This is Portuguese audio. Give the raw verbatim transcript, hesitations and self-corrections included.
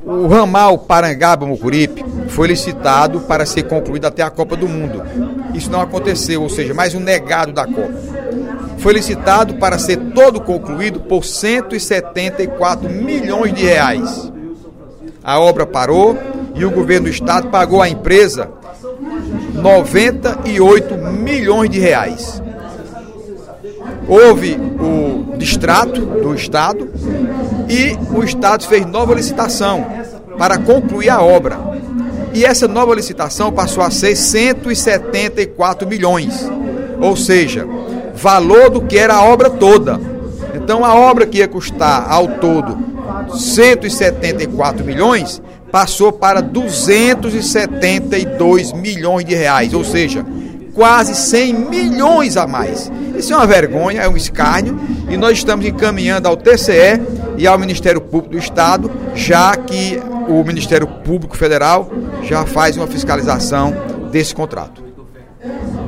O ramal Parangaba-Mucuripe foi licitado para ser concluído até a Copa do Mundo. Isso não aconteceu, ou seja, mais um negado da Copa. Foi licitado para ser todo concluído por cento e setenta e quatro milhões de reais. A obra parou e o governo do estado pagou à empresa noventa e oito milhões de reais. Houve o distrato do estado e o estado fez nova licitação para concluir a obra. E essa nova licitação passou a ser cento e setenta e quatro milhões, ou seja, valor do que era a obra toda. Então a obra que ia custar ao todo cento e setenta e quatro milhões passou para duzentos e setenta e dois milhões de reais, ou seja, quase cem milhões a mais. Isso é uma vergonha, é um escárnio, e nós estamos encaminhando ao T C E e ao Ministério Público do Estado, já que o Ministério Público Federal já faz uma fiscalização desse contrato.